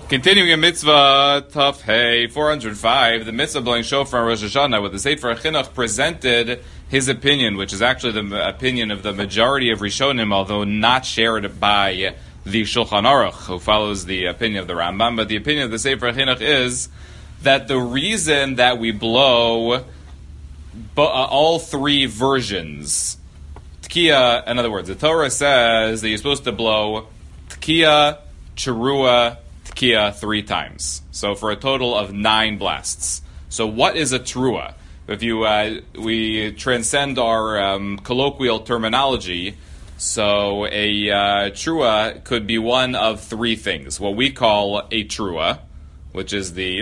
Continuing in mitzvah Taf Hey 405, the mitzvah blowing shofar on Rosh Hashanah, with the Sefer Chinuch presented his opinion, which is actually the opinion of the majority of Rishonim, although not shared by the Shulchan Aruch, who follows the opinion of the Rambam. But the opinion of the Sefer Chinuch is that the reason that we blow all three versions, Tkiya, in other words, the Torah says that you're supposed to blow Tkiya, Cherua, Tkiya 3 times. So for a total of 9 blasts. So what is a Trua? If we transcend our colloquial terminology, so a Trua could be one of 3 things. What we call a Trua, which is the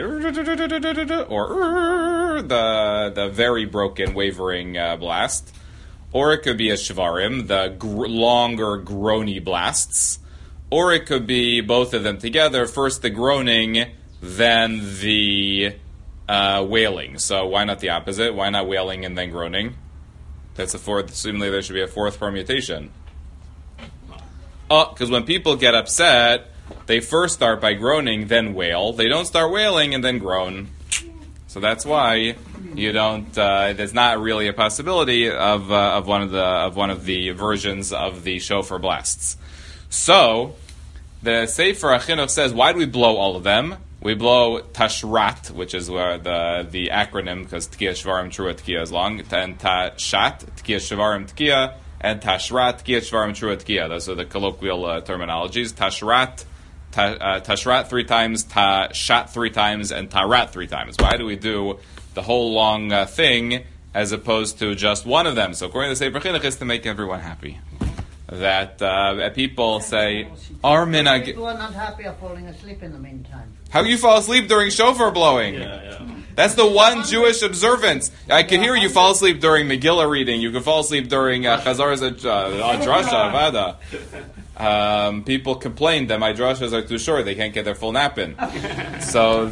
very broken, wavering blast. Or it could be a Shvarim, the longer, groany blasts. Or it could be both of them together. First the groaning, then the wailing. So why not the opposite? Why not wailing and then groaning? That's a fourth. Assumingly there should be a 4th permutation. Because when people get upset, they first start by groaning, then wail. They don't start wailing and then groan. So that's why you don't. There's not really a possibility of one of the versions of the shofar blasts. So, the Sefer HaChinuch says, why do we blow all of them? We blow Tashrat, which is where the acronym, because Tkiya Shvarim Trua Tkiya is long, and Tashat, Tkiya Shvarim Tkiya, and Tashrat, Tkiya Shvarim Trua Tkiya. Those are the colloquial terminologies. Tashrat 3 times, Tashat 3 times, and Tarat 3 times. Why do we do the whole long thing as opposed to just one of them? So according to the Sefer HaChinuch, is to make everyone happy. That people say, our minhag. People are not happy of falling asleep in the meantime. How you fall asleep during shofar blowing? Yeah. That's the one Jewish observance. I can hear you fall asleep during Megillah reading. You can fall asleep during Chazar Drasha, Avada. People complain that my drashas are too short. They can't get their full nap in. So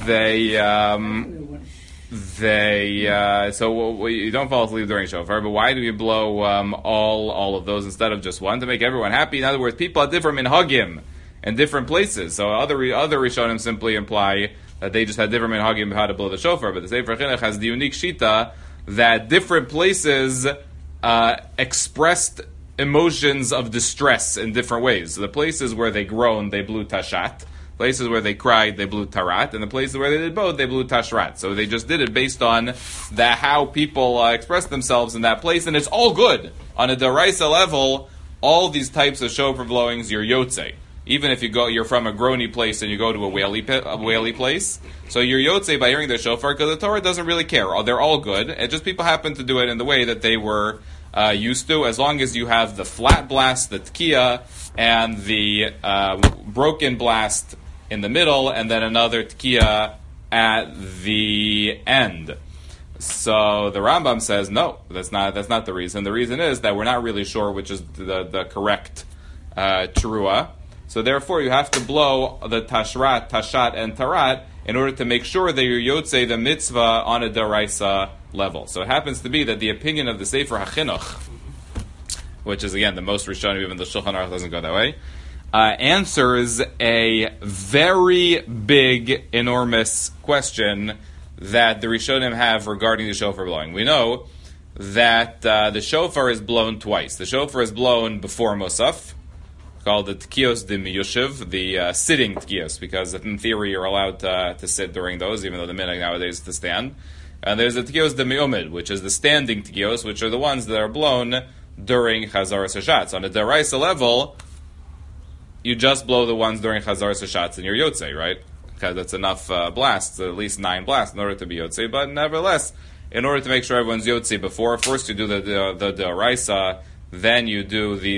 so you don't fall asleep during shofar, but why do you blow all of those instead of just one? To make everyone happy. In other words, people have different minhagim in different places. So other Rishonim simply imply that they just had different minhagim how to blow the shofar, but the Sefer Chinuch has the unique shita that different places expressed emotions of distress in different ways. So the places where they groaned, they blew tashat. Places where they cried, they blew tarat, and the places where they did both, they blew tashrat. So they just did it based on how people express themselves in that place, and it's all good. On a deraisa level, all these types of shofar blowings, you're yotze. Even if you're from a groany place and you go to a whaley place, so you're yotze by hearing the shofar, because the Torah doesn't really care. They're all good, and just people happen to do it in the way that they were used to, as long as you have the flat blast, the tkiya, and the broken blast in the middle, and then another tkiya at the end. So the Rambam says, no, that's not the reason. The reason is that we're not really sure which is the correct Trua. So therefore you have to blow the Tashrat, Tashat, and Tarat in order to make sure that you're Yotze the mitzvah on a deraisa level. So it happens to be that the opinion of the Sefer HaChinuch, which is again the most Rishonim, even the Shulchan Aruch doesn't go that way, answers a very big, enormous question that the Rishonim have regarding the shofar blowing. We know that the shofar is blown twice. The shofar is blown before Musaf, called the Tkiyos de Miyushiv, the sitting Tkiyos, because in theory you're allowed to sit during those, even though the minhag nowadays is to stand. And there's the Tkiyos de Mi'umid, which is the standing Tkiyos, which are the ones that are blown during Chazar Sashatz. On a deraisa level, you just blow the ones during Chazar Sashatz and you're Yotze, right? Because that's enough blasts, at least 9 blasts in order to be Yotze. But nevertheless, in order to make sure everyone's Yotze before, first you do the deraisa, then you do the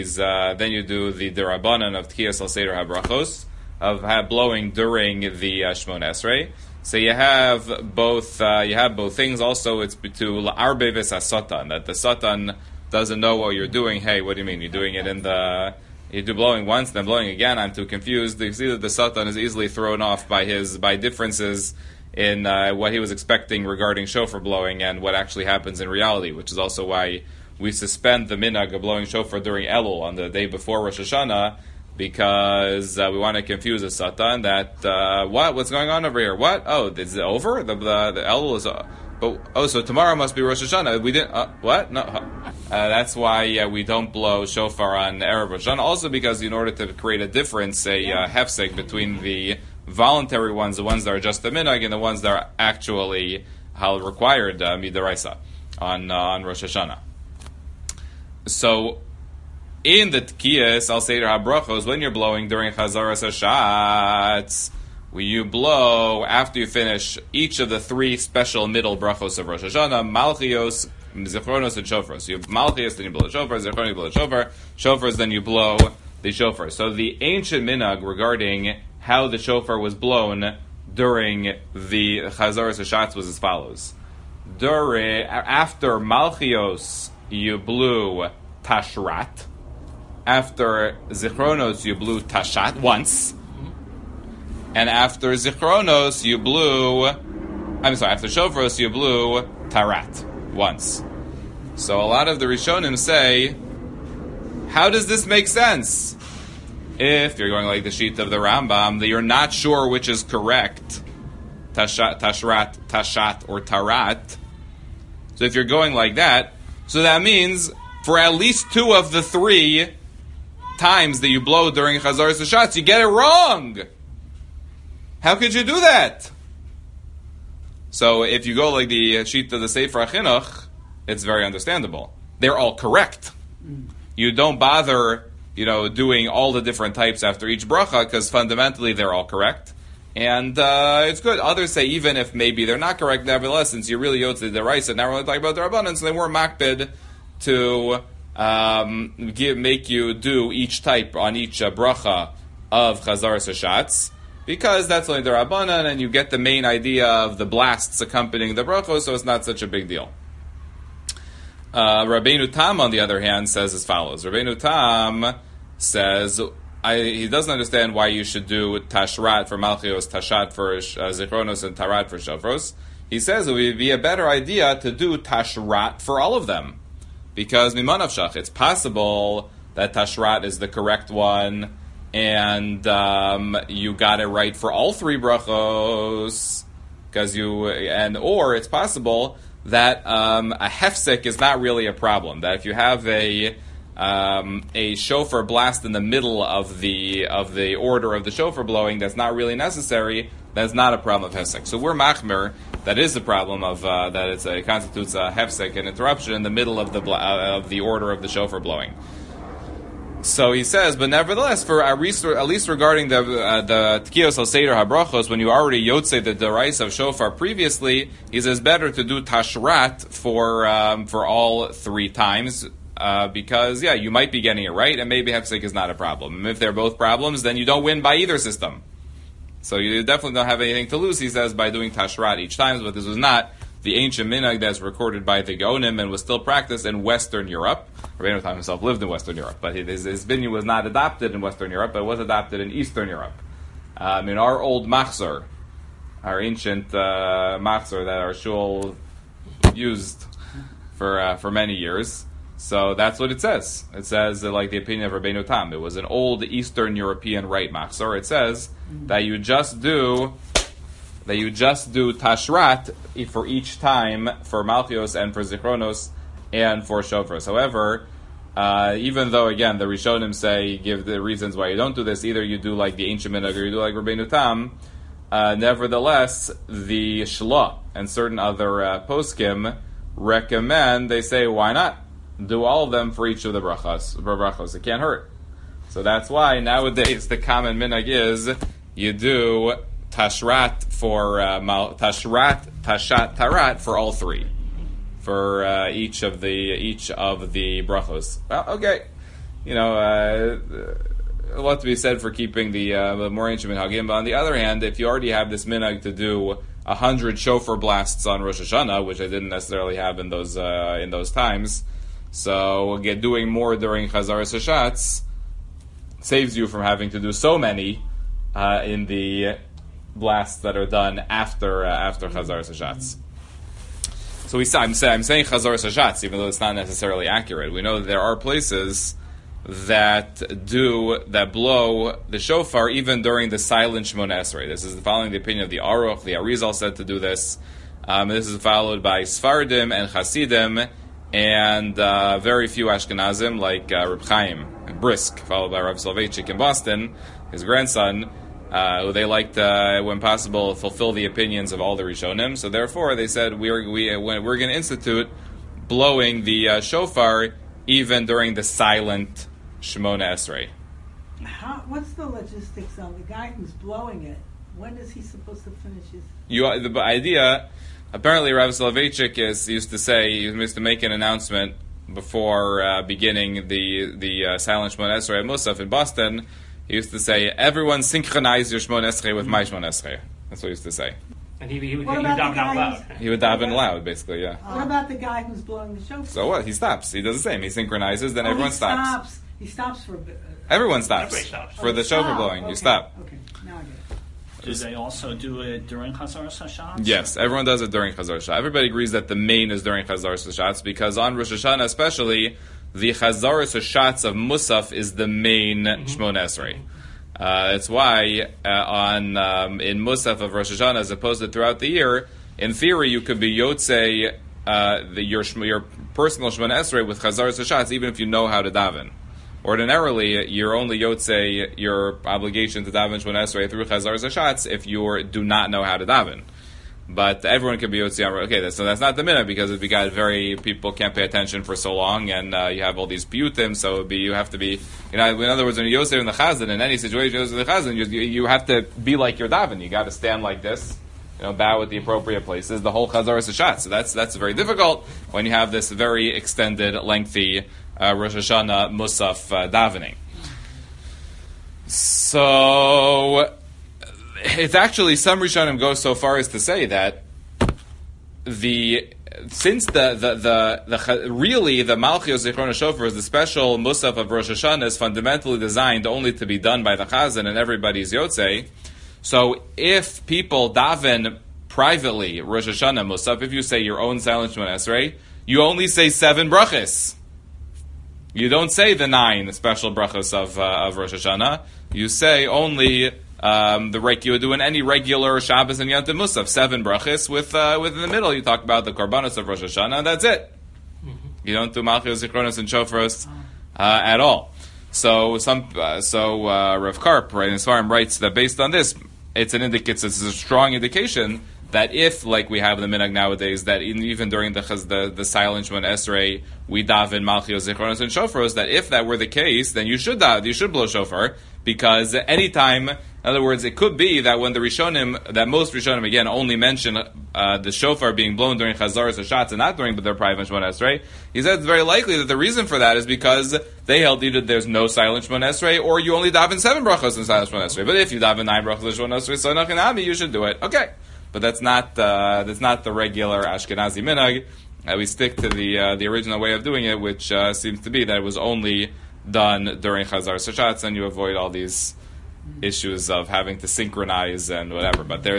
derabanan of Tkiyas al Seder HaBrachos, of blowing during the Shmona Esrei. So you have both things. Also, it's to la'arbe v'sasatan, that the satan doesn't know what you're doing. Hey, what do you mean? You're doing it you do blowing once, then blowing again. I'm too confused. You see that the satan is easily thrown off by differences in what he was expecting regarding shofar blowing and what actually happens in reality, which is also why we suspend the minhag of blowing shofar during Elul on the day before Rosh Hashanah, because we want to confuse the Satan that what's going on over here? What? Oh, is it over? The Elul is. So tomorrow must be Rosh Hashanah. We didn't. What? No. That's why we don't blow shofar on Erev Rosh Hashanah. Also because in order to create a difference, a hefsek between the voluntary ones, the ones that are just the minhag, and the ones that are actually required midaraisa on Rosh Hashanah. So in the Tkiyas Al Seder HaBrachos, when you're blowing during Chazaras HaShatz, you blow after you finish each of the three special middle brachos of Rosh Hashanah: Malchios, Zichronos, and Shofars. You have Malchios, then you blow the Shofar. Zichronos, you blow the Shofar. Shofars, then you blow the Shofar. So the ancient minhag regarding how the Shofar was blown during the Chazaras HaShatz was as follows: after Malchios, you blew Tashrat. After Zichronos, you blew Tashat once. And after Zichronos, you blew... after Shofros, you blew Tarat once. So a lot of the Rishonim say, how does this make sense? If you're going like the sheet of the Rambam, that you're not sure which is correct, Tashrat, Tashat, or Tarat. So if you're going like that, so that means for at least two of the three times that you blow during Chazaras HaShatz, you get it wrong. How could you do that? So if you go like the sheet of the Sefer HaChinuch, it's very understandable. They're all correct. You don't bother, doing all the different types after each bracha, because fundamentally they're all correct. And it's good. Others say even if maybe they're not correct, nevertheless, since you really Yotzei D'Oraisa, now we're talking about the Rabbanan, so they were makbid to make you do each type on each bracha of Chazaras HaShatz, because that's only the Rabbanan, and you get the main idea of the blasts accompanying the brachos, so it's not such a big deal. Rabbeinu Tam, on the other hand, says as follows. Rabbeinu Tam says he doesn't understand why you should do Tashrat for Malchios, Tashat for Zichronos, and Tarat for Shofros. He says it would be a better idea to do Tashrat for all of them, because Mimanavshach, it's possible that Tashrat is the correct one, and you got it right for all three brachos, or it's possible that a hefsek is not really a problem. That if you have a shofar blast in the middle of the order of the shofar blowing, that's not really necessary. That's not a problem of hefsek. So we're machmer. That is the problem of that it constitutes a hefsek, an interruption in the middle of the order of the shofar blowing. So he says, but nevertheless, for at least regarding the Tkiyos Al Seder HaBrachos, when you already Yotzei the D'Oraisa of Shofar previously, he says better to do Tashrat for all three times, because you might be getting it right, and maybe Hefsek is not a problem. And if they're both problems, then you don't win by either system. So you definitely don't have anything to lose, he says, by doing Tashrat each time, but this was not the ancient minhag that's recorded by the Gaonim and was still practiced in Western Europe. Rabbeinu Tam himself lived in Western Europe, but his binyan was not adopted in Western Europe, but it was adopted in Eastern Europe. In our old machzor, our ancient machzor that our shul used for many years, so that's what it says. It says, like the opinion of Rabbeinu Tam, it was an old Eastern European rite machzor. It says that you just do Tashrat for each time for Malchios and for Zichronos and for Shofars. However, even though, again, the Rishonim give the reasons why you don't do this, either you do like the ancient minhag or you do like Rabbeinu Tam, nevertheless, the Shla and certain other poskim recommend, they say, why not? Do all of them for each of the brachos. It can't hurt. So that's why nowadays the common minhag is you do Tashrat for Tashrat, Tashat, Tarat for all three, for each of the brachos. Well, okay, a lot to be said for keeping the more ancient minhagim. But on the other hand, if you already have this minhag to do 100 shofar blasts on Rosh Hashanah, which I didn't necessarily have in those times, so doing more during Chazaras HaShatz saves you from having to do so many in the blasts that are done after Chazaras HaShatz. So I'm saying Chazaras HaShatz, even though it's not necessarily accurate. We know that there are places that blow the shofar even during the silent Shemona Esrei. This is following the opinion of the Aruch. The Arizal said to do this. This is followed by Sfardim and Hasidim and very few Ashkenazim like Reb Chaim Brisk, followed by Rav Soloveitchik in Boston, his grandson, who they liked, when possible, fulfill the opinions of all the Rishonim. So therefore, they said we're going to institute blowing the shofar even during the silent Shemona Esrei. What's the logistics of the guy who's blowing it? When is he supposed to finish his? The idea, apparently, Rav Soloveitchik used to make an announcement before beginning the silent Shemona Esrei at Musaf in Boston. He used to say, "Everyone synchronize your Shemona Esrei with my Shemona Esrei." That's what he used to say. And he would daven out loud. He would daven loud, basically, yeah. What about the guy who's blowing the shofar? So what? He stops. He does the same. He synchronizes, then everyone stops. He stops for a bit. Everyone stops. Everybody stops. For the shofar blowing. Okay. You stop. Okay, now I get it. Do they also do it during Chazar Hashatz? Yes, everyone does it during Chazar Hashatz. Everybody agrees that the main is during Chazar Hashatz because on Rosh Hashanah especially, the Chazar Hashatz of Musaf is the main Shemona Esrei. That's why in Musaf of Rosh Hashanah, as opposed to throughout the year, in theory you could be Yotzei your personal Shemona Esrei with Chazar Hashatz, even if you know how to daven. Ordinarily, you're only Yotzei your obligation to daven Shemona Esrei through Chazar Hashatz if you do not know how to daven. But everyone can be Yotzei. Okay, so that's not the minute because people can't pay attention for so long, and you have all these piyutim. So you have to be, in other words, when you're Yotzei in the Chazan, in any situation in the Chazan, you have to be like your daven. You got to stand like this, bow at the appropriate places. The whole Chazar Hashatz. So that's very difficult when you have this very extended, lengthy Rosh Hashanah Musaf davening. So it's actually, some Rishonim go so far as to say that since really the Malchios Zichron HaShofar is the special Musaf of Rosh Hashanah is fundamentally designed only to be done by the Chazan and everybody's Yotzei. So if people daven privately Rosh Hashanah Musaf, if you say your own silent Shemona Esrei, you only say 7 brachos. You don't say the 9 special brachos of Rosh Hashanah. You say only you would do in any regular Shabbos and Yom Tov Musaf, 7 brachos with in the middle you talk about the korbanos of Rosh Hashanah, and that's it. You don't do Malchios Zichronos and Shofros at all. So Rav Karp, right, in Svarim writes that based on this, it's a strong indication that if, like we have in the minhag nowadays, that even during the silent Shemona Esrei we daven Malchios Zichronos and Shofros, that if that were the case, then you should blow shofar, because anytime, in other words, it could be that when that most Rishonim again only mention the shofar being blown during Chazar Hashatz and not during their private Shemona Esrei, he said it's very likely that the reason for that is because they held either there's no silent Shemona Esrei or you only daven 7 brachos in silent Shemona Esrei. But if you daven 9 brachos in Shemona Esrei, so nachinami, you should do it. Okay, but that's not the regular Ashkenazi minhag. We stick to the original way of doing it, which seems to be that it was only done during Chazar Hashatz, and you avoid all these issues of having to synchronize and whatever. But there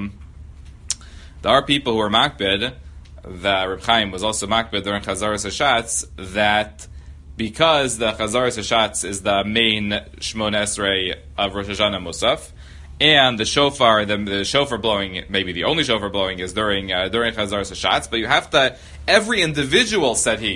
are people who are makbid, that Reb Chaim was also makbid during Chazar Hashatz, that because the Chazar Hashatz is the main Shemona Esrei of Rosh Hashanah Musaf, and the shofar, the shofar blowing, maybe the only shofar blowing is during Chazar Hashatz, but you have to, every individual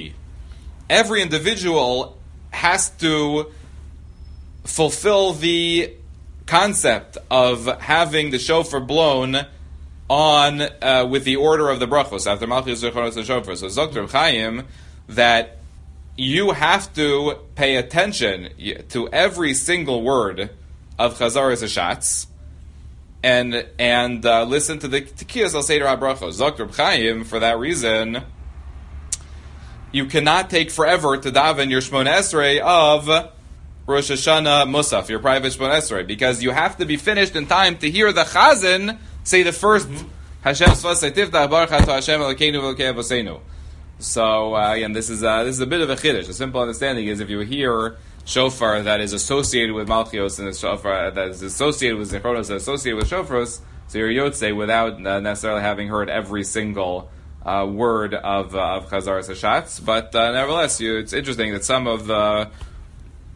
has to fulfill the concept of having the shofar blown on with the order of the brachos after Malchios Zichronos and Shofar. So Zok Reb Chaim that you have to pay attention to every single word of Chazar Hashatz and listen to the Tekiyos al Seder HaBrachos. Zok Reb Chaim, for that reason, you cannot take forever to daven your Shemona Esrei of Rosh Hashanah Musaf, your private Shemona Esrei, because you have to be finished in time to hear the Chazan say the first Hashem Svasei Tiftach Baruch Atah Hashem Elokeinu V'Elokei Avoseinu. So again, this is a bit of a chiddush. A simple understanding is if you hear shofar that is associated with Malchios and the shofar that is associated with Zichronos and associated with Shofros, so you're Yotzei without necessarily having heard every single word of Chazar Hashatz, but nevertheless, it's interesting that some of the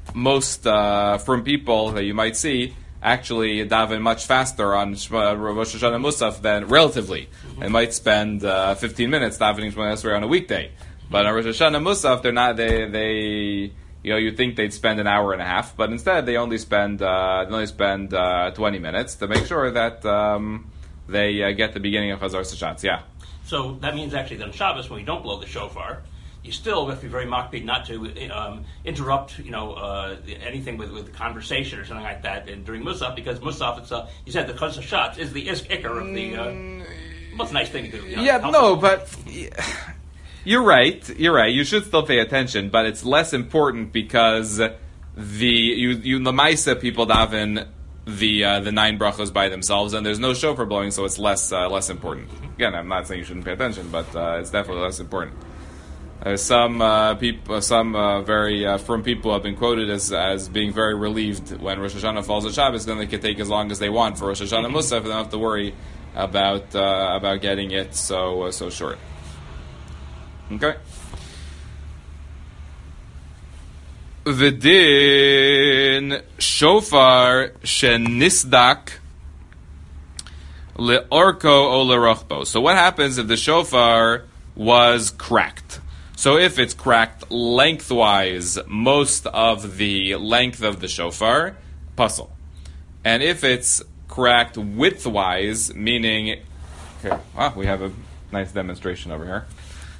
most from people that you might see actually daven much faster on Rosh Hashanah Musaf than relatively. They might spend 15 minutes davening Shemona Esrei on a weekday, but on Rosh Hashanah Musaf, they're not. They you'd think they'd spend an hour and a half, but instead they only spend 20 minutes to make sure that they get the beginning of Chazar Sashatz. Yeah. So that means actually that on Shabbos, when you don't blow the shofar, you still have to be very makpid not to interrupt, anything with the conversation or something like that during Musaf, because Musaf itself, you said the Chazar Sashatz is the ikar of the most nice thing to do. But you're right. You should still pay attention, but it's less important because the Lamaisa people daven the 9 brachos by themselves, and there's no shofar blowing, so it's less important. Again, I'm not saying you shouldn't pay attention, but it's definitely less important. Some very firm people have been quoted as being very relieved when Rosh Hashanah falls on Shabbos, then they can take as long as they want for Rosh Hashanah Musaf, and they don't have to worry about getting it so short. Okay. V'din shofar shenisdak leorko o lerochbo. So what happens if the shofar was cracked? So if it's cracked lengthwise, most of the length of the shofar, puzzle. And if it's cracked widthwise, meaning, we have a nice demonstration over here.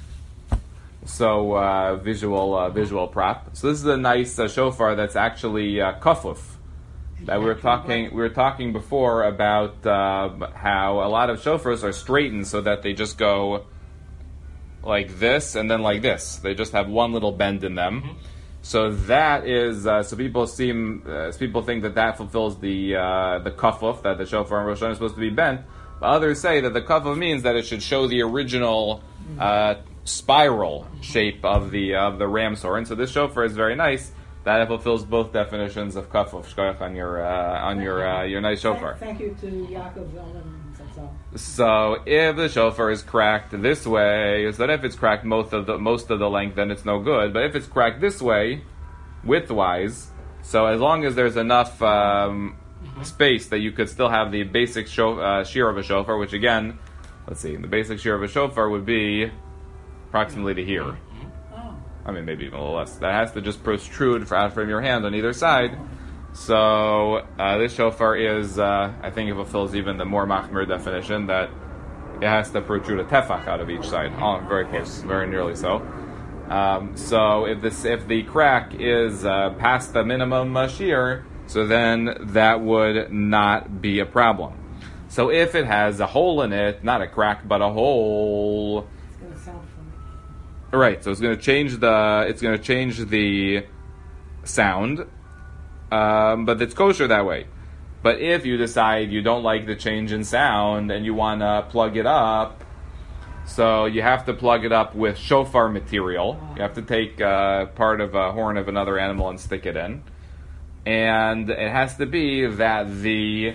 So visual prop. So this is a nice shofar that's actually kafuf. That we were talking before about how a lot of shofars are straightened so that they just go like this and then like this. They just have one little bend in them. Mm-hmm. So that is people think that fulfills the kafuf, that the shofar in Rosh Hashanah is supposed to be bent. But others say that the kafuf means that it should show the original spiral shape of the ram's horn. So this shofar is very nice. That fulfills both definitions of kafuf. Shkoyach on your nice shofar. Thank you to Yaakov Zolman. So if the shofar is cracked this way, so that if it's cracked most of the length, then it's no good. But if it's cracked this way, widthwise, so as long as there's enough space that you could still have the basic shear of a shofar, which again, let's see, the basic shear of a shofar would be approximately to here. I mean, maybe even a little less. That has to just protrude out from your hand on either side. So this shofar is, I think it fulfills even the more machmir definition that it has to protrude a tefach out of each side. Oh, very close, very nearly so. So if the crack is past the minimum shear, so then that would not be a problem. So if it has a hole in it, not a crack but a hole, it's going to sound funny. Right. So it's going to change the sound. But it's kosher that way. But if you decide you don't like the change in sound and you want to plug it up, so you have to plug it up with shofar material. You have to take part of a horn of another animal and stick it in. And it has to be that the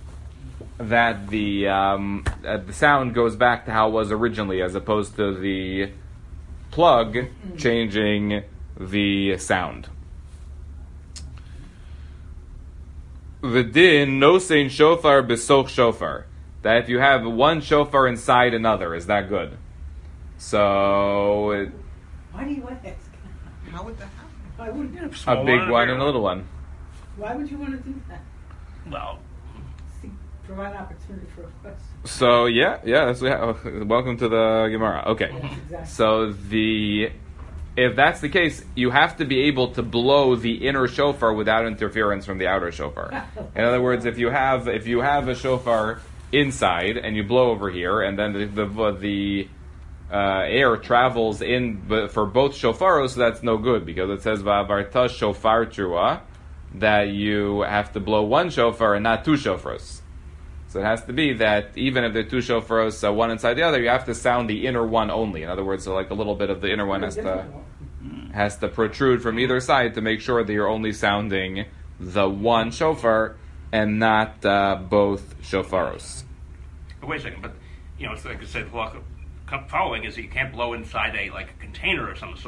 sound goes back to how it was originally, as opposed to the plug changing the sound. V'din nosein shofar besoch shofar. That if you have one shofar inside another, is that good? So Why do you ask? How would that happen? Why would you? a big one and a little one. Why would you want to do that? Well, Provide an opportunity for a question. So welcome to the Gemara. Okay, Yes, exactly. so if that's the case, you have to be able to blow the inner shofar without interference from the outer shofar. In other words, if you have a shofar inside and you blow over here, and then the air travels in for both shofaros, so that's no good, because it says va'avarta shofar trua, that you have to blow one shofar and not two shofaros. So it has to be that even if there are two shofaros, one inside the other, you have to sound the inner one only. In other words, so like a little bit of the inner one has to protrude from either side to make sure that you're only sounding the one shofar and not both shofaros. wait a second, but it's like I said, following is that you can't blow inside a container of some sort.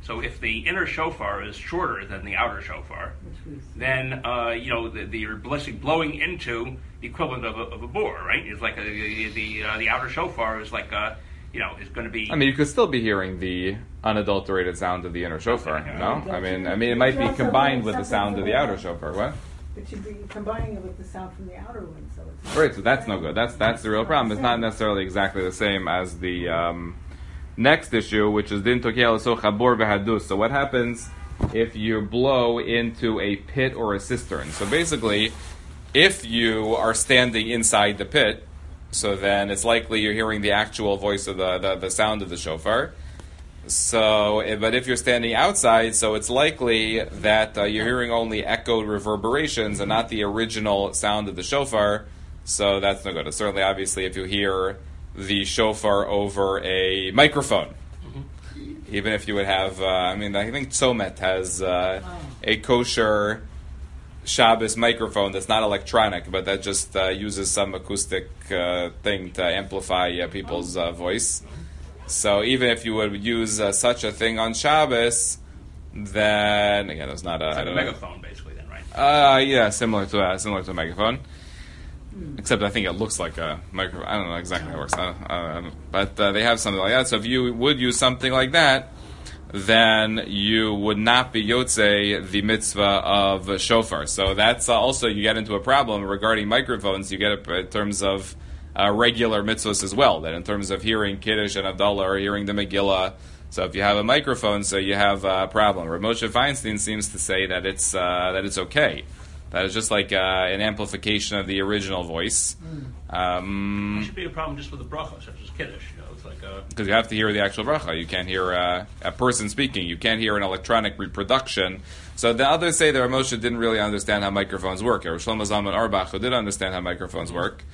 So if the inner shofar is shorter than the outer shofar, then you're basically blowing into the equivalent of a bore, right? It's like the outer shofar is like is going to be. I mean, you could still be hearing the unadulterated sound of the inner shofar. No, I mean, it might be combined with the sound of the outer shofar. What? It should be combining it with the sound from the outer one, so it's Right, so that's no good. That's the real problem. It's not necessarily exactly the same as the next issue, which is din tokia so chabor v'hadus. So what happens if you blow into a pit or a cistern? So basically, if you are standing inside the pit, so then it's likely you're hearing the actual voice of the sound of the shofar. So, but if you're standing outside, so it's likely that you're hearing only echoed reverberations and not the original sound of the shofar. So that's no good. Certainly, obviously, if you hear the shofar over a microphone, even if you would have, I think Tzomet has a kosher Shabbos microphone that's not electronic, but that just uses some acoustic thing to amplify people's voice. So even if you would use such a thing on Shabbos, then again, it's not a megaphone, basically, then, right? Yeah, similar to a megaphone. Except I think it looks like a microphone. I don't know exactly how it works, but they have something like that. So if you would use something like that, then you would not be yotze the mitzvah of shofar. So that's also, you get into a problem regarding microphones. You get it in terms of regular mitzvahs as well, that in terms of hearing Kiddush and Havdalah or hearing the Megillah, so if you have a microphone, so you have a problem. Rav Moshe Feinstein seems to say that it's okay. That is just like an amplification of the original voice. It should be a problem just with the bracha, such as Kiddush. It's like because you have to hear the actual bracha. You can't hear a person speaking. You can't hear an electronic reproduction. So the others say that Rav Moshe didn't really understand how microphones work. Rav Shlomo Zalman Auerbach, who did understand how microphones work,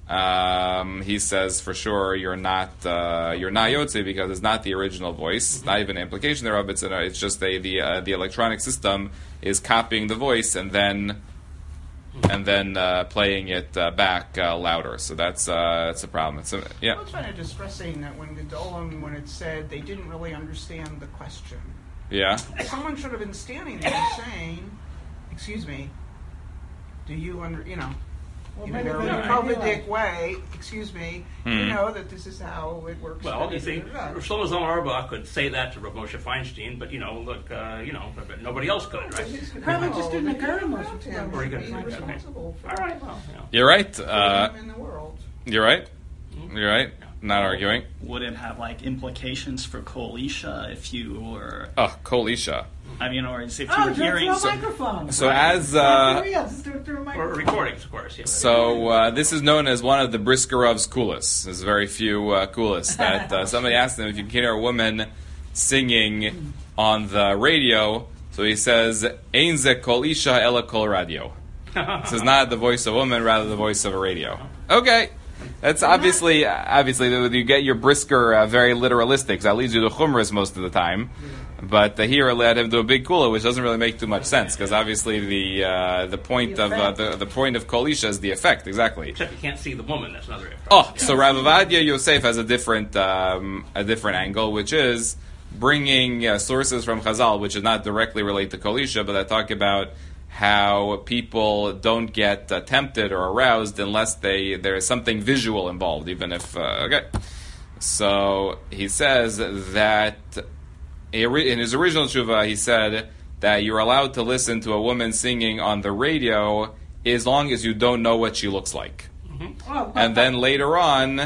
he says for sure you're not yotze because it's not the original voice. It's not even an implication thereof. It's just the electronic system is copying the voice and then playing it back louder. So that's a problem. Yeah. I was kind of distressing that when Gedolim, when it said they didn't really understand the question. Yeah. Someone should have been standing there saying, "Excuse me, do you in a very Talmudic way, excuse me, you know that this is how it works." Well, you see, Shlomo Zalman Auerbach could say that to Rav Moshe Feinstein, but but nobody else could, right? Probably just didn't occur to Moshe. Or he could be responsible for all right, well, You're right. in the world. You're right. You're right. Not arguing. Would it have implications for Kol Isha if you were? Oh, Kol Isha. Or if you were hearing microphone. So as or recordings, of course. Yeah. So this is known as one of the Briskarov's kulas. There's very few kulas that somebody asked him if you can hear a woman singing on the radio. So he says, "Ein ze kol isha ela kol radio." This is not the voice of a woman, rather the voice of a radio. Okay. That's obviously you get your Brisker very literalistic. That leads you to Chumras most of the time. But here it led him to a big kula, which doesn't really make too much sense because obviously the point of Kol Isha is the effect, exactly. Except you can't see the woman. That's another effect. Oh, so Rav Avadia Yosef has a different angle, which is bringing sources from Chazal, which is not directly related to Kol Isha, but I talk about how people don't get tempted or aroused unless there is something visual involved, even if okay. So he says that in his original tshuva, he said that you're allowed to listen to a woman singing on the radio as long as you don't know what she looks like. Mm-hmm. And then later on,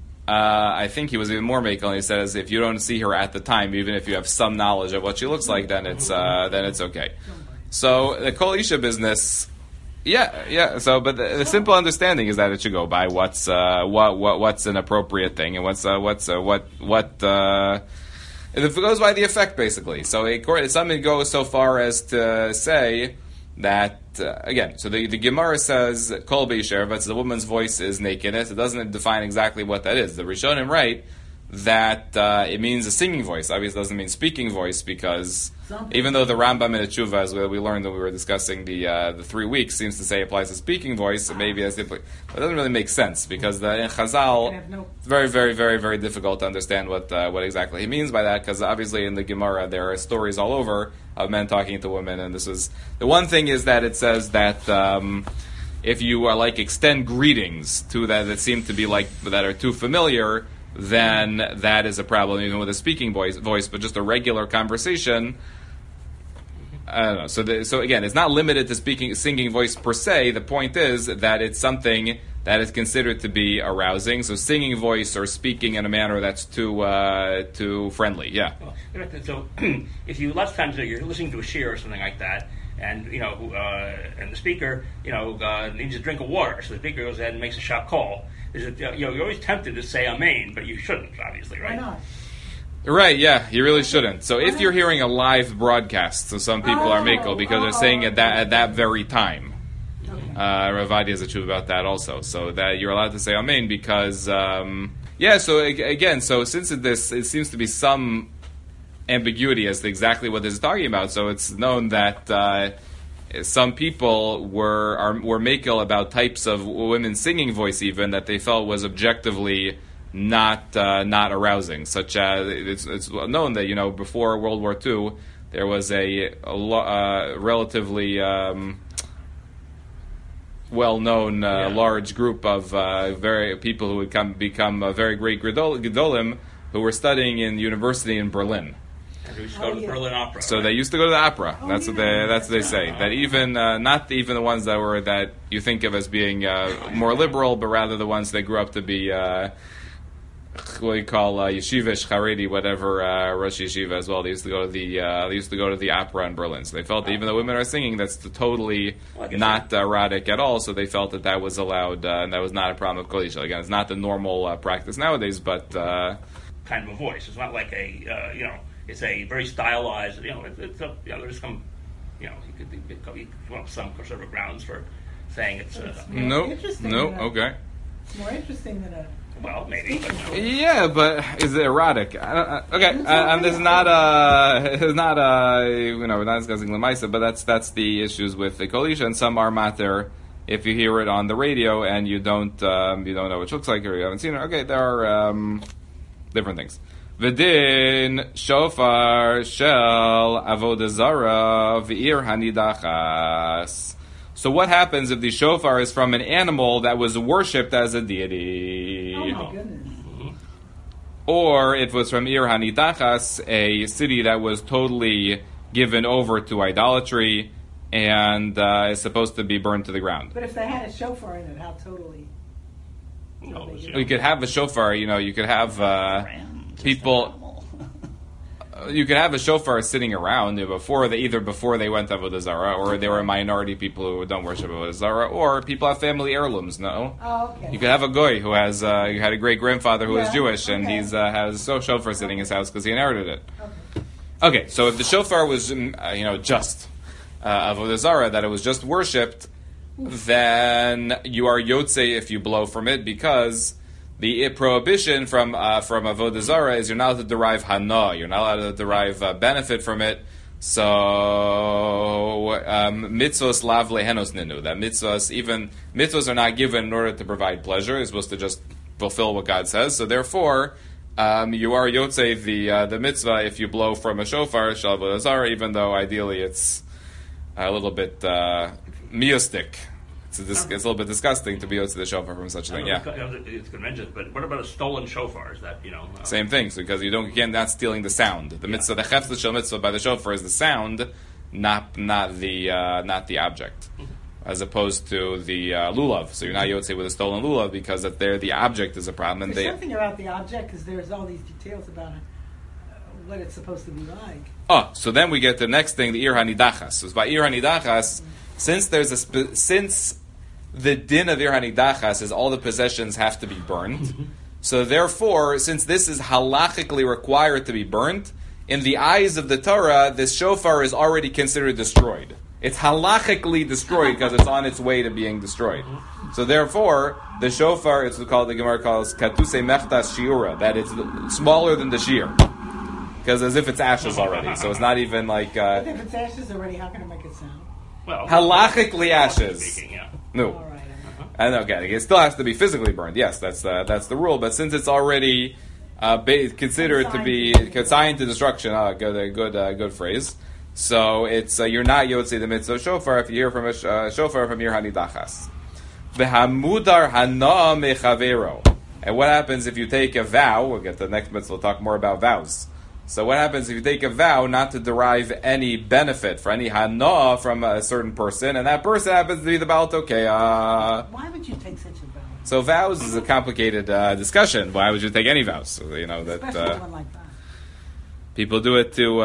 I think he was even more makel. He says if you don't see her at the time, even if you have some knowledge of what she looks like, then it's okay. So the Kol Isha business, yeah. So, but the simple understanding is that it should go by what's an appropriate thing and what it goes by the effect, basically. So something goes so far as to say that, again, so the Gemara says, Kol Beisher, but the woman's voice is nakedness. It doesn't define exactly what that is. The Rishonim write that it means a singing voice. Obviously, it doesn't mean speaking voice, because even though the Rambam in the Tshuva, as we learned when we were discussing the 3 weeks, seems to say applies to speaking voice, maybe as if it doesn't really make sense, because in Chazal, it's very, very, very, very difficult to understand what exactly he means by that, because obviously in the Gemara there are stories all over of men talking to women, and this is the one thing is that it says that if you are extend greetings to that seem to be that are too familiar, then that is a problem even with a speaking voice. But just a regular conversation, I don't know. So again, it's not limited to singing voice per se. The point is that it's something that is considered to be arousing. So singing voice or speaking in a manner that's too friendly. Yeah. So if you lots of times you're listening to a shiur or something like that, and and the speaker needs a drink of water, so the speaker goes ahead and makes a shot call. You're always tempted to say amen, but you shouldn't, obviously, right? Why not? Right, yeah, you really shouldn't. So if you're hearing a live broadcast, so some people are makel because they're saying at that very time. Okay. Ravadi has a truth about that also. So that you're allowed to say amen because, so again, so since it seems to be some ambiguity as to exactly what this is talking about, so it's known that some people were makel about types of women's singing voice, even that they felt was objectively not arousing. Such as it's known that before World War II there was a relatively well-known large group of very people who would become very great gedolim who were studying in university in Berlin. And we used to go to the Berlin Opera. So they used to go to the opera. That's what they say. That even not even the ones that you think of as being more liberal, but rather the ones that grew up to be what you call yeshivish, Haredi, whatever Rosh Yeshiva as well. They used to go to the opera in Berlin. So they felt that even though women are singing, that's totally not erotic at all. So they felt that was allowed, and that was not a problem with Kol Isha. Again, it's not the normal practice nowadays, but kind of a voice. It's not like a It's a very stylized. There's some. You could come up with some conservative grounds for saying it's. No. Okay. It's more interesting than a. Well, maybe. But yeah, but is it erotic? Okay, this is not we're not discussing Lemaisa, but that's the issues with the Kol Isha, and some are mater if you hear it on the radio and you don't know what it looks like or you haven't seen it. Okay, there are different things. V'din shofar shel avodah zara v'ir hanidachas. So what happens if the shofar is from an animal that was worshipped as a deity? Oh my goodness. Or it was from Ir Hanidachas, a city that was totally given over to idolatry and is supposed to be burned to the ground. But if they had a shofar in it, how totally? You could have a shofar, you could have people. You could have a shofar sitting around before they went to Avodah Zarah, or they were a minority people who don't worship Avodah Zarah, or people have family heirlooms. No, okay. You could have a goy who has you had a great grandfather who was Jewish, and he's has a shofar sitting in his house because he inherited it. Okay, so if the shofar was just Avodah Zarah, that it was just worshipped, then you are yotze if you blow from it, because the prohibition from Avodah Zarah is you're not allowed to derive hana, you're not allowed to derive benefit from it. So mitzvos lav lehenos ninu. That mitzvos are not given in order to provide pleasure. You're supposed to just fulfill what God says. So therefore, you are yotze the mitzvah if you blow from a shofar shel Avodah Zarah, even though ideally it's a little bit miastic. It's a little bit disgusting to be able to the shofar from such a thing. Yeah, it's good mention, but what about a stolen shofar? Is that same thing? So because not stealing the sound. The mitzvah, the chefza shel mitzvah by the shofar is the sound, not the object, as opposed to the lulav. So you're not yotze with a stolen lulav because that the object is a problem. There's something about the object because there's all these details about what it's supposed to be like. Oh, so then we get the next thing, the ir hanidachas. So by ir hanidachas, since the din of ir hanidachas is all the possessions have to be burned, so therefore, since this is halachically required to be burnt, in the eyes of the Torah, this shofar is already considered destroyed. It's halachically destroyed because it's on its way to being destroyed. So therefore, the shofar is called, the Gemara calls katuse mechtas shiura, that it's smaller than the shear, because as if it's ashes already. So it's not even like. But if it's ashes already, how can it make it sound? Well, halachically ashes. Speaking, yeah. No. All right. And okay, it still has to be physically burned. Yes, that's the rule. But since it's already considered to be consigned to destruction, good phrase. So it's you're not yotzi the mitzvah shofar if you hear from a shofar from your hanidachas. V'hamudar hana mechavero. And what happens if you take a vow? We'll get to the next mitzvah. We'll talk more about vows. So what happens if you take a vow not to derive any benefit for any hana from a certain person, and that person happens to be the Baal Tokea? Why would you take such a vow? So vows is a complicated discussion. Why would you take any vows? So, that Especially one like that. people do it to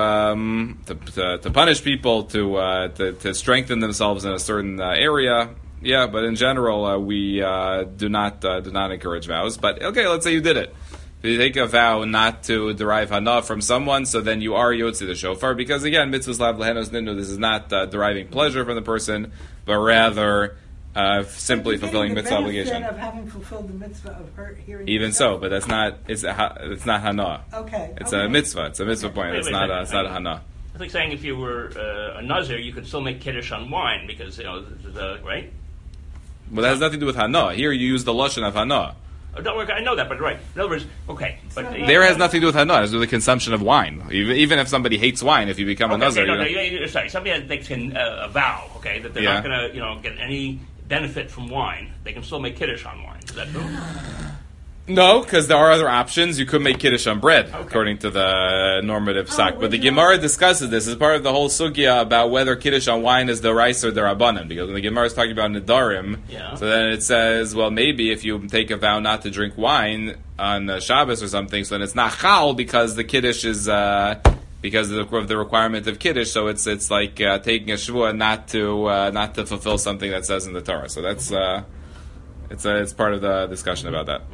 punish people, to strengthen themselves in a certain area. Yeah, but in general, we do not encourage vows. But okay, let's say you did it. If you take a vow not to derive hana from someone, so then you are yotzi the shofar, because again, mitzvahs lav lehenos ninu, this is not deriving pleasure from the person, but rather simply fulfilling mitzvah obligation. Of having fulfilled the mitzvah of her hearing. Even so, but that's not. It's not hana. Okay. It's a mitzvah. It's a mitzvah point. It's not a hana. It's like saying if you were a nazir, you could still make kiddush on wine because right. Well, that has nothing to do with hana. Here you use the lashon of hana. Oh, don't worry, I know that, but right. In other words, okay, but There has nothing to do with hana. It has to do with the consumption of wine. Even if somebody hates wine, if you become a nazir, sorry, somebody takes a vow, okay, that they're not going to, get any benefit from wine. They can still make kiddush on wine. Is that true? No, because there are other options. You could make kiddush on bread, according to the normative sak. But the Gemara discusses this as part of the whole sugya about whether kiddush on wine is the rice or the rabbanim. Because when the Gemara is talking about nidarim, so then it says, well, maybe if you take a vow not to drink wine on Shabbos or something, so then it's not chal because the kiddush is because of the requirement of kiddush. So it's like taking a shvuah not to fulfill something that says in the Torah. So that's it's part of the discussion about that.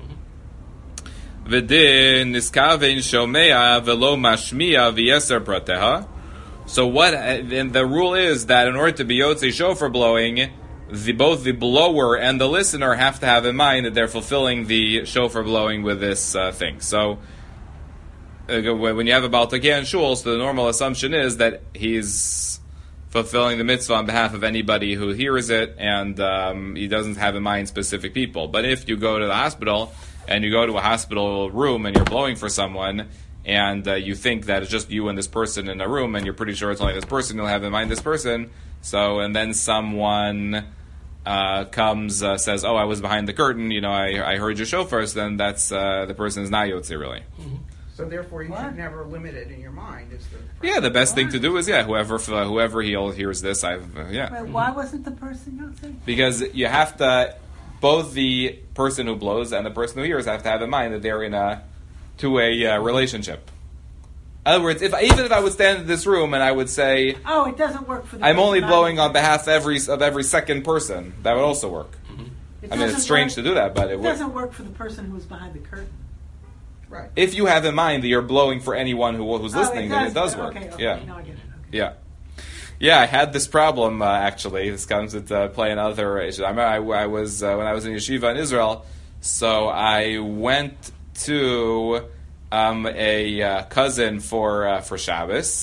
V'din niskavein shomea velo mashmiya v'yeser prateha. So what? And the rule is that in order to be yotzi shofar blowing, both the blower and the listener have to have in mind that they're fulfilling the shofar blowing with this thing. So when you have a Baal Tokea in shul, so the normal assumption is that he's fulfilling the mitzvah on behalf of anybody who hears it, and he doesn't have in mind specific people. But if you go to the hospital, and you go to a hospital room and you're blowing for someone, and you think that it's just you and this person in a room, and you're pretty sure it's only this person, you'll have in mind this person. So, and then someone comes, says, "Oh, I was behind the curtain. I heard your shofars." Then that's the person is not yotzi really. Mm-hmm. So therefore, you should never limit it in your mind. The best thing to do is whoever hears this, Wait, why wasn't the person yotzi? Because you have to. Both the person who blows and the person who hears have to have in mind that they're in a two-way relationship. In other words, even if I would stand in this room and I would say, "Oh, it doesn't work for the." I'm only blowing on behalf of every second person. That would also work. Mm-hmm. It's strange to do that, but it doesn't work for the person who's behind the curtain. Right. If you have in mind that you're blowing for anyone who's listening, then it does work. Okay. Yeah. Now I get it. Okay. Yeah. Yeah, I had this problem actually. This comes into play in other issues. I remember I was when I was in yeshiva in Israel. So I went to a cousin for Shabbos,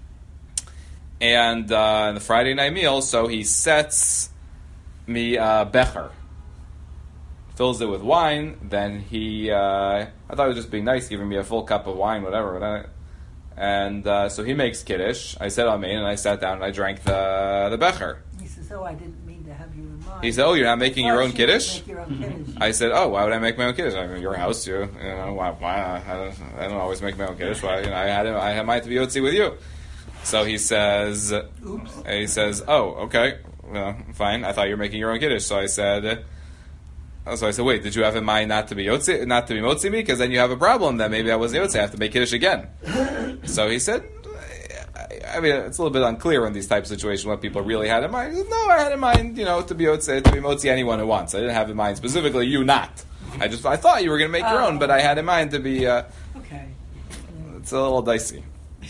and the Friday night meal. So he sets me becher, fills it with wine. Then I thought he was just being nice, giving me a full cup of wine, whatever. And so he makes kiddush. I said amen, and I sat down and I drank the becher. He says, "Oh, I didn't mean to have you in mind." He said, "Oh, you're not making your own kiddush?" Make your own kiddush. I said, "Oh, why would I make my own kiddush? I mean, your house, why? I don't always make my own kiddush. Why? I had mine to be yotzi with you." So he says, "Oops." He says, "Oh, okay, well, fine. I thought you were making your own kiddush." So I said, "Wait, did you have in mind not to be motzi me? Because then you have a problem. Then maybe I wasn't yotzi. I have to make kiddush again." So he said, I mean, it's a little bit unclear in these types of situations what people really had in mind. He said, "No, I had in mind, to be motzi anyone who wants. I didn't have in mind specifically you not. I thought you were going to make your own, but I had in mind to be." Okay. It's a little dicey.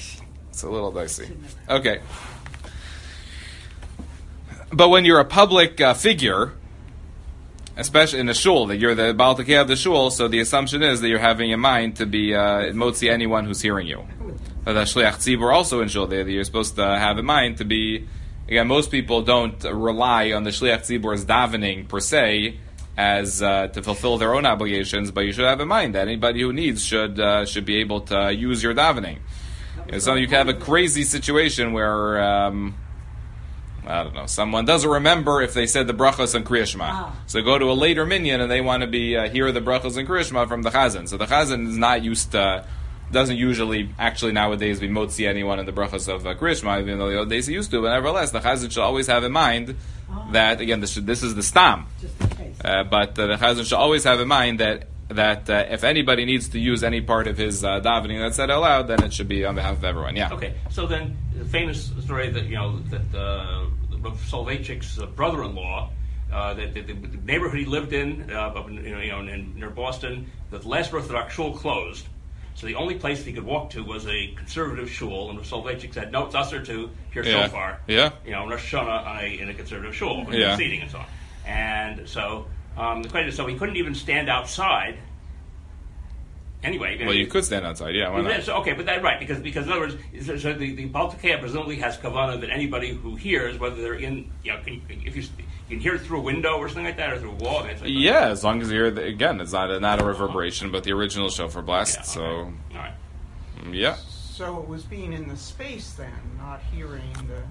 Okay. But when you're a public figure, especially in the shul, that you're the Baal Tekeh of the shul, so the assumption is that you're having in mind to be motzi anyone who's hearing you. The Shliach Tzibur also in shul, that you're supposed to have in mind to be, again, most people don't rely on the Shliach Tzibur's davening per se as to fulfill their own obligations, but you should have in mind that anybody who needs should be able to use your davening. So you can have a crazy situation where I don't know, someone doesn't remember if they said the brachos and Kriya Shema. So go to a later minyan and they want to be hear the brachos and Kriya Shema from the chazan. So the chazan is not used to, doesn't usually actually nowadays be motzi anyone in the brachos of Kriya Shema, even though the old days he used to. But nevertheless, the chazan should always have in mind that, again, this is the stam. Just in case. But the chazan should always have in mind that if anybody needs to use any part of his davening that's said out loud, then it should be on behalf of everyone. Yeah. Okay. So then, the famous story that Soloveitchik's brother-in-law, the neighborhood he lived in, up in near Boston, the last Orthodox shul closed. So the only place he could walk to was a conservative shul, and Soloveitchik said, "No, it's usher to hear shofar." Yeah. Rosh Hashanah in a conservative shul, Yeah. seating and so on. And so the question is, so he couldn't even stand outside. Anyway, Well, you could stand outside. Yeah, why not? So, okay, but that's right, because in other words, so the Baal Tekeh presumably has kavanah that anybody who hears, whether they're in, if you can hear it through a window or something like that, or through a wall. Yeah, as long as you hear again, it's not a reverberation, but the original shofar blast. Yeah, okay. So, All right. yeah. So it was being in the space then, not hearing the...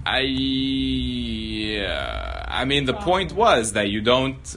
I mean, the point was that you don't...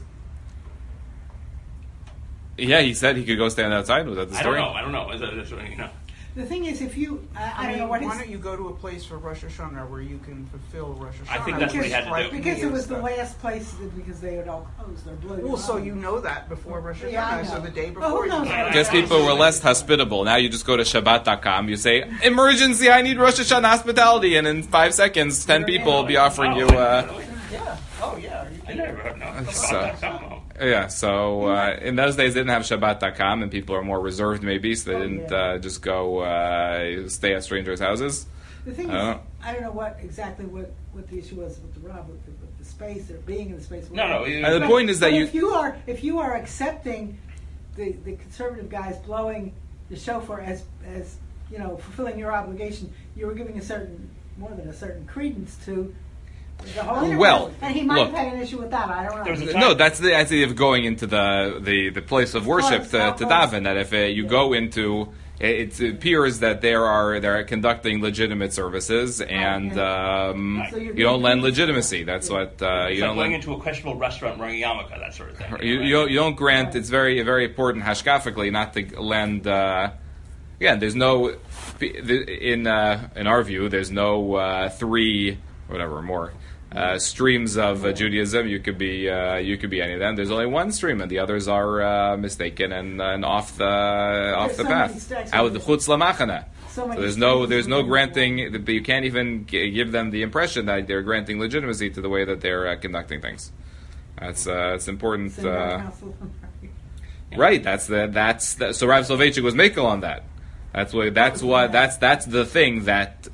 Yeah, he said he could go stand outside. Was that the story? I don't know. The thing is, if you, I don't know what why don't you go to a place for Rosh Hashanah where you can fulfill Rosh Hashanah? I think that's what he had to do. Because it was the last place, because they had all closed. They're blue. Well, so you know that before Rosh Hashanah, Yeah, I know. so the day Oh, before who knows? you I guess people were less hospitable. Now you just go to Shabbat.com, you say, emergency, I need Rosh Hashanah hospitality, and in 5 seconds, 10 people will be offering you... Yeah. Oh, yeah. I never heard So in those days, they didn't have Shabbat.com, and people are more reserved, maybe, so they didn't just go stay at strangers' houses. The thing is, I don't know what the issue was with the Rob, with the space, or being in the space. No. The point is that if you are accepting the conservative guys blowing the shofar as fulfilling your obligation, you were giving more than a certain credence to the whole. Well, and he might have had an issue with that. I don't know. No, that's the idea of going into the place of worship to daven. That if you go into, it appears that they're conducting legitimate services, and you don't lend legitimacy. That's what you don't don't going lend. into a questionable restaurant wearing a yarmulke, that sort of thing. You don't grant. It's very very important hashkafically not to lend. Again, there's no in our view. There's no three whatever more. Streams of Judaism, you could be any of them. There's only one stream, and the others are mistaken and off the path. Out the chutz lamachana. So there's no granting. You can't even give them the impression that they're granting legitimacy to the way that they're conducting things. That's it's important. Right. So Rav Soloveitchik was makel on that. That's the thing that.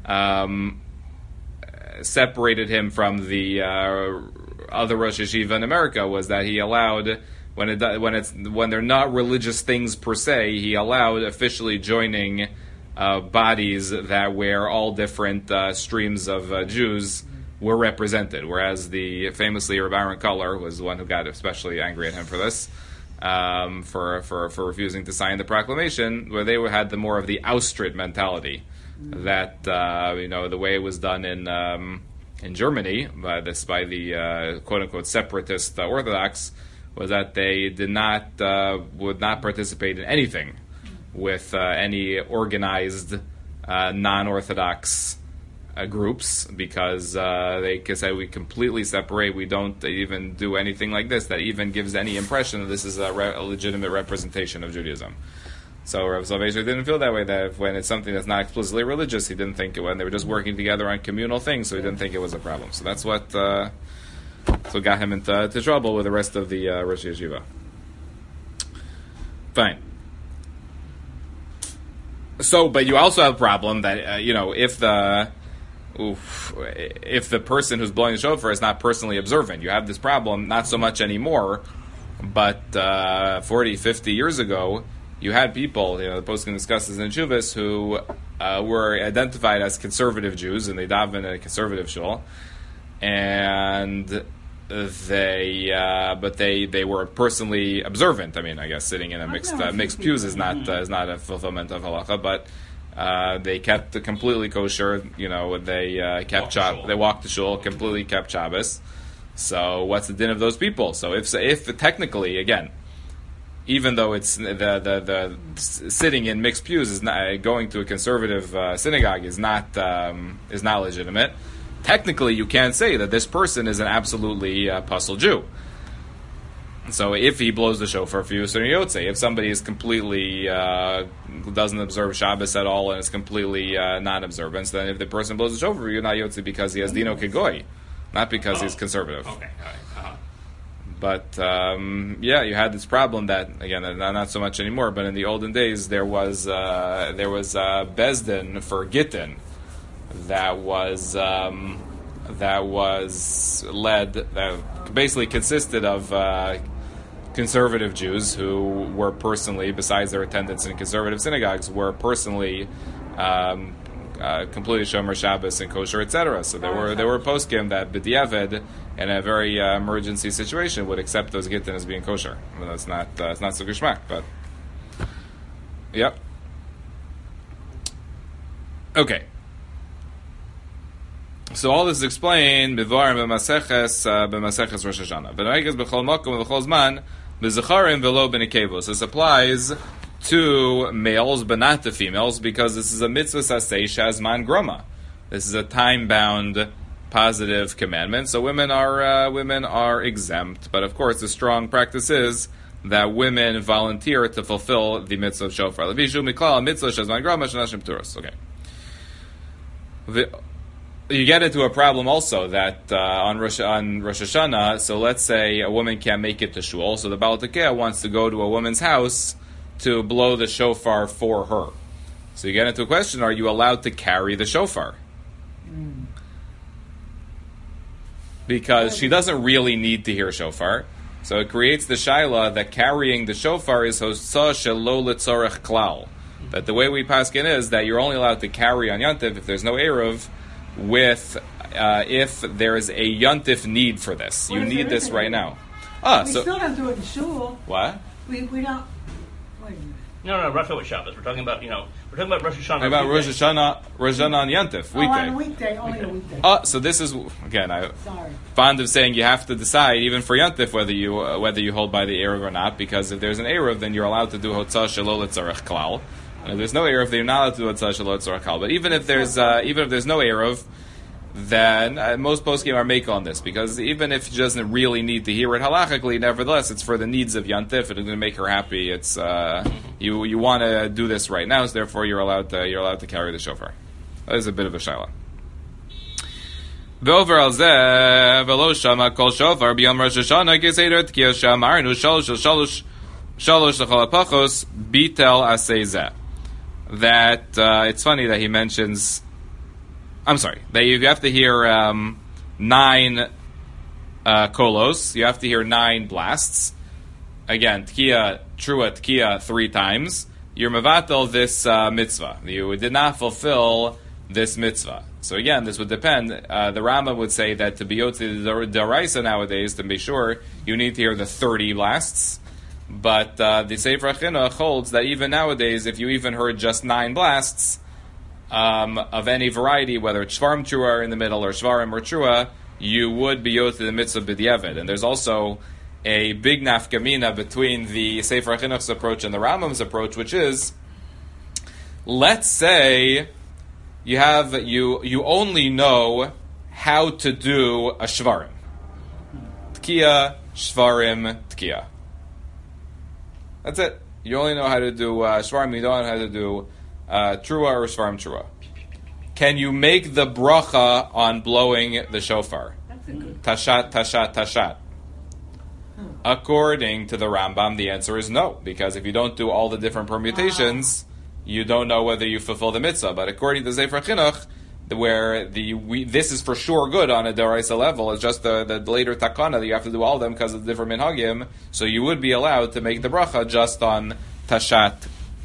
Separated him from the other Rosh Yeshiva in America was that he allowed when they're not religious things per se, he allowed officially joining bodies that where all different streams of Jews were represented. Whereas the famously Reb Aaron Koller was the one who got especially angry at him for this, for refusing to sign the proclamation, where they had the more of the Austrit mentality. That the way it was done in Germany by the quote unquote separatist Orthodox was that they would not participate in anything with any organized non-Orthodox groups because they said we completely separate. We don't even do anything like this that even gives any impression that this is a legitimate representation of Judaism. So Rav Soloveitchik didn't feel that way, that when it's something that's not explicitly religious, he didn't think it when they were just working together on communal things, so he didn't think it was a problem. So that's what got him into trouble with the rest of the Rosh Yeshiva. Fine. So, but you also have a problem that, if the person who's blowing the shofar is not personally observant, you have this problem, not so much anymore But 40, 50 years ago, you had people, the poskim discusses in Chuvas, who were identified as conservative Jews, and they daven in a conservative shul, and they were personally observant. I mean, I guess sitting in a mixed pews is not a fulfillment of halacha, but they kept completely kosher. They kept they walked the shul, completely kept Shabbos. So what's the din of those people? So if technically, again, even though it's the sitting in mixed pews is not going to a conservative synagogue is not legitimate. Technically, you can't say that this person is an absolutely pasul Jew. So if he blows the shofar for you, so you would say if somebody is completely doesn't observe Shabbos at all and is completely non-observant, then if the person blows the shofar for you, not yotze because he has dino kegoy, not because he's conservative. Okay, all right. But you had this problem that again, not so much anymore. But in the olden days, there was bezdin for gittin that was led that basically consisted of conservative Jews who were personally, besides their attendance in conservative synagogues, were personally completely shomer Shabbos and kosher, etc. So there were poskim that b'diavad in a very emergency situation would accept those gittin as being kosher. I mean, it's not so geschmack, but yep. Okay. So all this is explained b'var b'maseches Rosh Hashanah. V'naigas b'chol makom v'chol zman b'zecharim v'lo b'nekevos. This applies to males, but not to females, because this is a mitzvah sasei shazman groma. This is a time-bound positive commandment. So women are exempt, but of course the strong practice is that women volunteer to fulfill the mitzvah of shofar. Levishu miklal mitzvah shazman groma shenashim pturos. Okay. You get into a problem also that on Rosh Hashanah, so let's say a woman can't make it to shul, so the Baal Tekeh wants to go to a woman's house to blow the shofar for her. So you get into a question, are you allowed to carry the shofar? Because she doesn't really need to hear shofar. So it creates the shaila that carrying the shofar is hosa shelo letzorech klal. That the way we paskin is that you're only allowed to carry on Yantiv if there's no Eruv, if there is a Yantif need for this. You need this right now. We still don't do it in shul. What? We don't. Wait a minute. No, Rosh Hashanah Shabbos. We're talking about Rosh Hashanah. About Rosh Hashanah on Yantif, weekday. On a weekday, only a weekday. So this is again. I'm fond of saying you have to decide even for Yantif whether you hold by the Eruv or not, because if there's an Eruv, then you're allowed to do Hotzah Shelo Letzarech Klal. And if there's no Eruv, then you're not allowed to do Hotzah Shelo Letzarech Klal. But even if there's no Eruv, then most poskim are make on this, because even if she doesn't really need to hear it halachically, nevertheless, it's for the needs of Yantif. It's going to make her happy. It's you want to do this right now, so therefore you're allowed to carry the shofar. That is a bit of a shaila. V'over al zeh v'lo shama kol shofar b'yom Rosh Hashanah keseder t'kiyah shamarnu shalosh l'chol hapachos bitel aseh zeh. That it's funny that he mentions. I'm sorry. That you have to hear 9 kolos. You have to hear 9 blasts. Again, tkiya, trua tkiya 3 times. You're mevatel this mitzvah. You did not fulfill this mitzvah. So again, this would depend. The Rambam would say that to be yotzi daraisa nowadays, to be sure, you need to hear the 30 blasts. But the Sefer Chinuch holds that even nowadays, if you even heard just 9 blasts, of any variety, whether it's shvarim trua in the middle or shvarim or trua, you would be yotzi the mitzvah b'diavad. And there's also a big nafkamina between the Sefer Chinuch's approach and the Rambam's approach, which is, let's say you only know how to do a shvarim. Tkiya, shvarim, tkiya. That's it. You only know how to do shvarim, you don't know how to do trua or shvarim trua. Can you make the bracha on blowing the shofar? That's a good. Tashat. According to the Rambam, the answer is no, because if you don't do all the different permutations, you don't know whether you fulfill the mitzvah. But according to Sefer Chinuch, where this is for sure good on a Daraisa level. It's just the later takana that you have to do all of them because of the different minhagim. So you would be allowed to make the bracha just on tashat.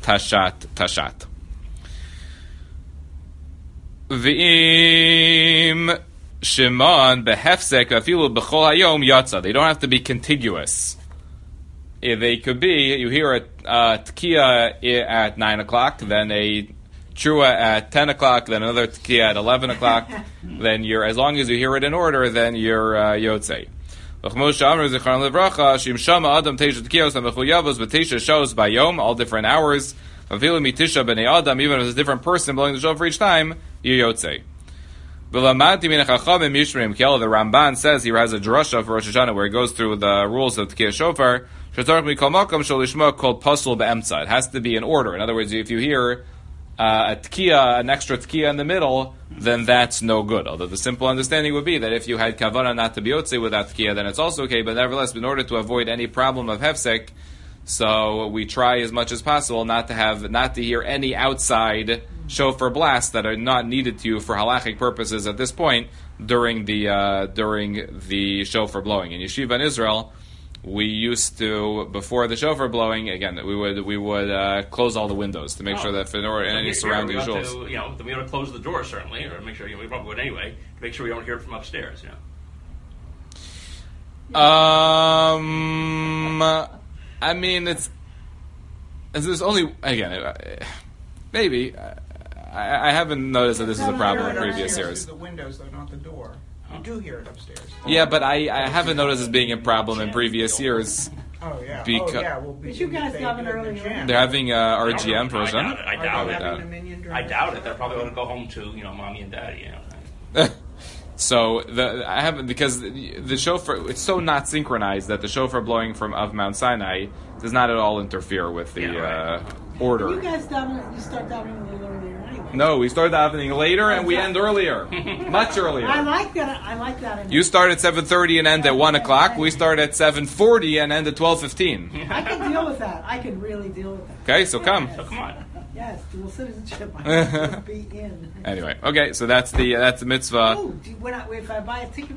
V'im Shimon behefsek afilu b'chol hayom yatsa. They don't have to be contiguous. They could be, you hear a tkiya at 9 o'clock, then a trua at 10 o'clock, then another tkiya at 11 o'clock. Then as long as you hear it in order, then you're yotzei. All different hours. Even if it's a different person blowing the shofar each time, you're yotzei. The Ramban says he has a drasha for Rosh Hashanah where he goes through the rules of Tkiyah Shofar. It has to be in order. In other words, if you hear a Tkiyah, an extra Tkiyah in the middle, then that's no good. Although the simple understanding would be that if you had Kavanah not to be Yotzei with that Tkiyah, then it's also okay. But nevertheless, in order to avoid any problem of Hefsek, so we try as much as possible not to hear any outside shofar blasts that are not needed to you for halachic purposes at this point during the shofar blowing. In yeshiva in Israel, we used to, before the shofar blowing, again, we would close all the windows to make sure that in any surrounding shuls. We ought to close the door certainly, or make sure we probably would anyway, to make sure we don't hear it from upstairs. I mean, there's only, again, maybe. I haven't noticed that this is a problem in previous years. The windows, though, not the door. You do hear it upstairs. Yeah, but I haven't noticed this being a problem in previous years. Oh, yeah. But you guys have an earlier. They're having RGM version. I doubt it. They're probably going to go home to mommy and daddy. So because the shofar, it's so not synchronized that the shofar blowing of Mount Sinai does not at all interfere with the order. You guys you start davening a little earlier anyway. No, we start davening later and we end earlier, much earlier. I like that. You start at 7:30 and end at 1 o'clock. We start at 7:40 and end at 12:15. I can deal with that. I can really deal with that. Okay, so come. Yes. So come on. Yes, dual citizenship. I have to be in. Anyway, okay, so that's the mitzvah. If I buy a ticket